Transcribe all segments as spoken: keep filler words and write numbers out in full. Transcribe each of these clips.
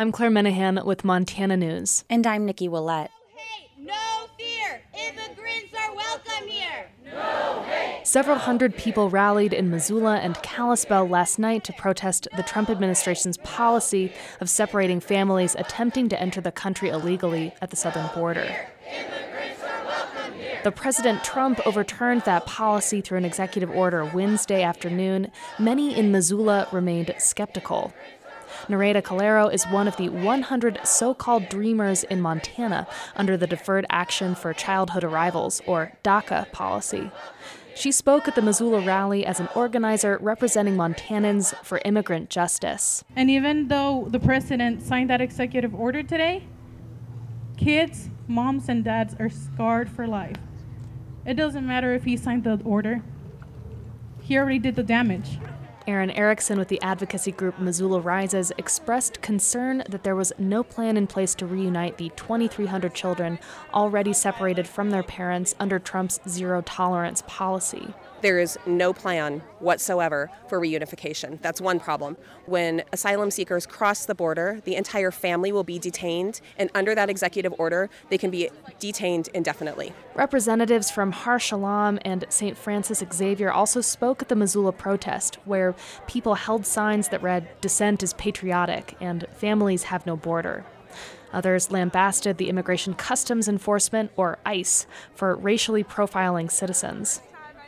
I'm Claire Menahan with Montana News. And I'm Nikki Willette. Hey, no fear! Immigrants are welcome here! No hate! Several hundred people rallied in Missoula and Kalispell last night to protest the Trump administration's policy of separating families attempting to enter the country illegally at the southern border. The President Trump overturned that policy through an executive order Wednesday afternoon. Many in Missoula remained skeptical. Nereida Calero is one of the one hundred so-called dreamers in Montana under the Deferred Action for Childhood Arrivals, or DACA, policy. She spoke at the Missoula rally as an organizer representing Montanans for immigrant justice. And even though the president signed that executive order today, kids, moms, and dads are scarred for life. It doesn't matter if he signed the order. He already did the damage. Aaron Erickson with the advocacy group Missoula Rises expressed concern that there was no plan in place to reunite the twenty-three hundred children already separated from their parents under Trump's zero-tolerance policy. There is no plan whatsoever for reunification. That's one problem. When asylum seekers cross the border, the entire family will be detained, and under that executive order, they can be detained indefinitely. Representatives from Har Shalom and Saint Francis Xavier also spoke at the Missoula protest, where people held signs that read, "Dissent is patriotic," and "Families have no border." Others lambasted the Immigration Customs Enforcement, or ICE, for racially profiling citizens.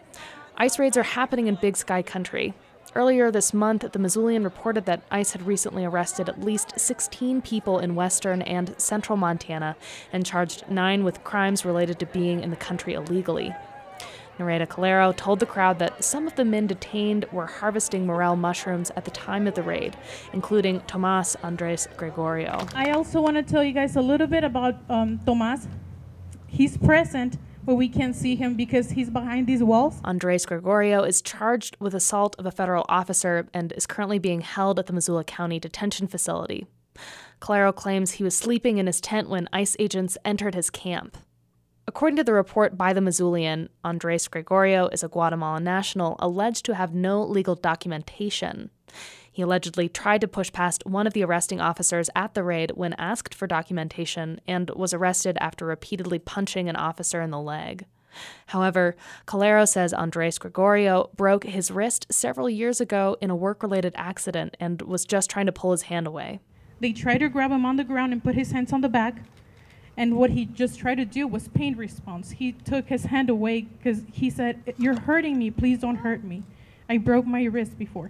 ICE raids are happening in Big Sky country. Earlier this month, the Missoulian reported that ICE had recently arrested at least sixteen people in western and central Montana and charged nine with crimes related to being in the country illegally. Nereida Calero told the crowd that some of the men detained were harvesting morel mushrooms at the time of the raid, including Tomas Andres Gregorio. I also want to tell you guys a little bit about um, Tomas. He's present, but we can't see him because he's behind these walls. Andres Gregorio is charged with assault of a federal officer and is currently being held at the Missoula County Detention Facility. Calero claims he was sleeping in his tent when ICE agents entered his camp. According to the report by the Missoulian, Andres Gregorio is a Guatemalan national alleged to have no legal documentation. He allegedly tried to push past one of the arresting officers at the raid when asked for documentation and was arrested after repeatedly punching an officer in the leg. However, Calero says Andres Gregorio broke his wrist several years ago in a work-related accident and was just trying to pull his hand away. They tried to grab him on the ground and put his hands on the back, and what he just tried to do was pain response. He took his hand away because he said, "You're hurting me, please don't hurt me. I broke my wrist before."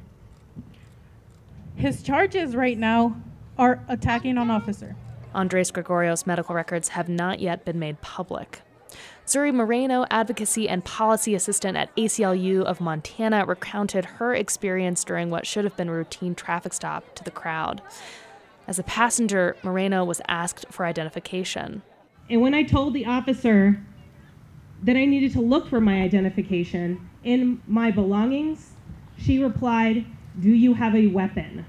His charges right now are attacking an officer. Andres Gregorio's medical records have not yet been made public. Zuri Moreno, advocacy and policy assistant at A C L U of Montana, recounted her experience during what should have been a routine traffic stop to the crowd. As a passenger, Moreno was asked for identification. And when I told the officer that I needed to look for my identification in my belongings, she replied, "Do you have a weapon?"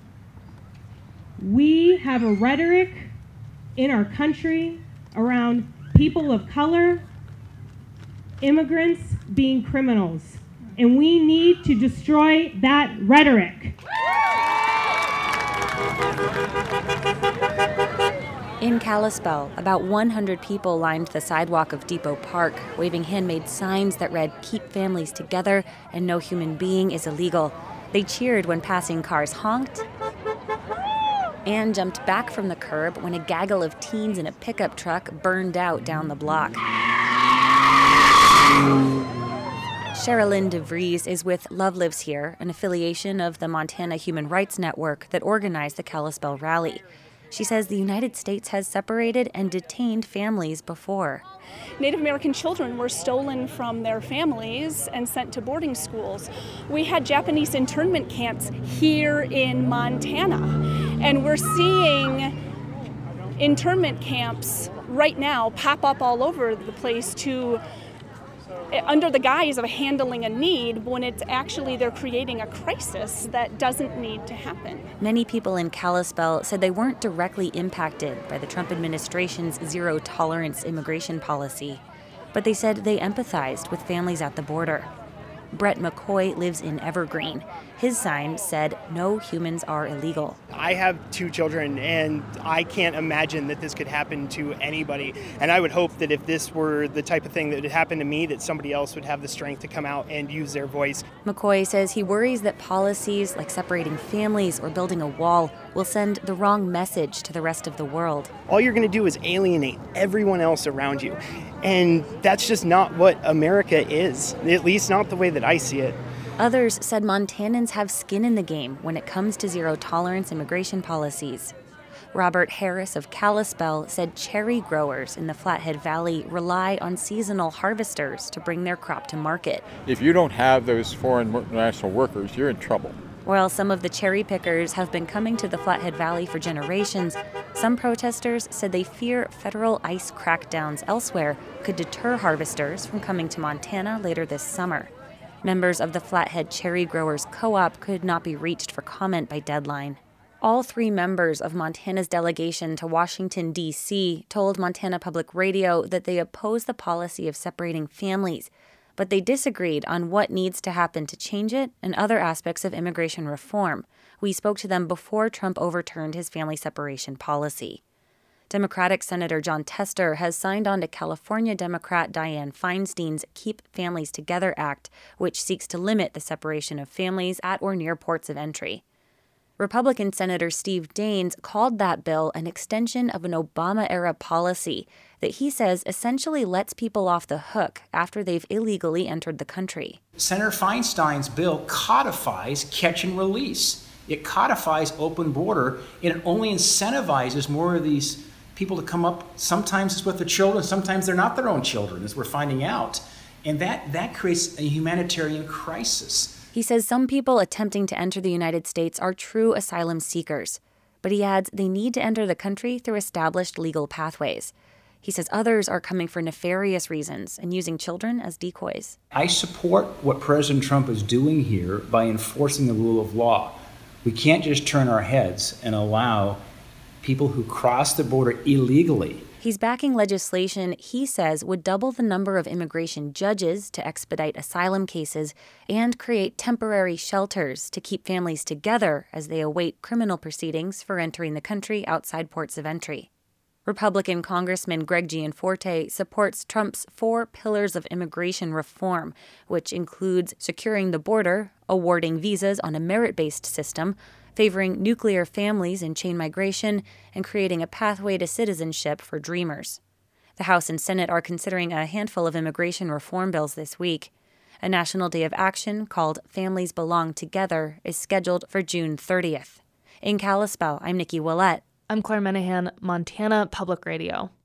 We have a rhetoric in our country around people of color, immigrants being criminals, and we need to destroy that rhetoric. In Kalispell, about one hundred people lined the sidewalk of Depot Park, waving handmade signs that read, "Keep families together," and "No human being is illegal." They cheered when passing cars honked and jumped back from the curb when a gaggle of teens in a pickup truck burned out down the block. Sherilyn DeVries is with Love Lives Here, an affiliation of the Montana Human Rights Network that organized the Kalispell rally. She says the United States has separated and detained families before. Native American children were stolen from their families and sent to boarding schools. We had Japanese internment camps here in Montana, and we're seeing internment camps right now pop up all over the place to under the guise of handling a need when it's actually they're creating a crisis that doesn't need to happen. Many people in Kalispell said they weren't directly impacted by the Trump administration's zero-tolerance immigration policy, but they said they empathized with families at the border. Brett McCoy lives in Evergreen. His sign said, "No humans are illegal." I have two children, and I can't imagine that this could happen to anybody. And I would hope that if this were the type of thing that would happen to me, that somebody else would have the strength to come out and use their voice. McCoy says he worries that policies like separating families or building a wall will send the wrong message to the rest of the world. All you're going to do is alienate everyone else around you. And that's just not what America is, at least not the way that I see it. Others said Montanans have skin in the game when it comes to zero-tolerance immigration policies. Robert Harris of Kalispell said cherry growers in the Flathead Valley rely on seasonal harvesters to bring their crop to market. If you don't have those foreign national workers, you're in trouble. While some of the cherry pickers have been coming to the Flathead Valley for generations, some protesters said they fear federal ICE crackdowns elsewhere could deter harvesters from coming to Montana later this summer. Members of the Flathead Cherry Growers Co-op could not be reached for comment by deadline. All three members of Montana's delegation to Washington, D C told Montana Public Radio that they oppose the policy of separating families, but they disagreed on what needs to happen to change it and other aspects of immigration reform. We spoke to them before Trump overturned his family separation policy. Democratic Senator Jon Tester has signed on to California Democrat Dianne Feinstein's Keep Families Together Act, which seeks to limit the separation of families at or near ports of entry. Republican Senator Steve Daines called that bill an extension of an Obama-era policy that he says essentially lets people off the hook after they've illegally entered the country. Senator Feinstein's bill codifies catch and release. It codifies open border, and it only incentivizes more of these people to come up. Sometimes it's with their children, sometimes they're not their own children, as we're finding out. And that, that creates a humanitarian crisis. He says some people attempting to enter the United States are true asylum seekers, but he adds they need to enter the country through established legal pathways. He says others are coming for nefarious reasons and using children as decoys. I support what President Trump is doing here by enforcing the rule of law. We can't just turn our heads and allow people who cross the border illegally. He's backing legislation he says would double the number of immigration judges to expedite asylum cases and create temporary shelters to keep families together as they await criminal proceedings for entering the country outside ports of entry. Republican Congressman Greg Gianforte supports Trump's four pillars of immigration reform, which includes securing the border, awarding visas on a merit-based system, favoring nuclear families in chain migration, and creating a pathway to citizenship for dreamers. The House and Senate are considering a handful of immigration reform bills this week. A national day of action called Families Belong Together is scheduled for June thirtieth. In Kalispell, I'm Nikki Willett. I'm Claire Menahan, Montana Public Radio.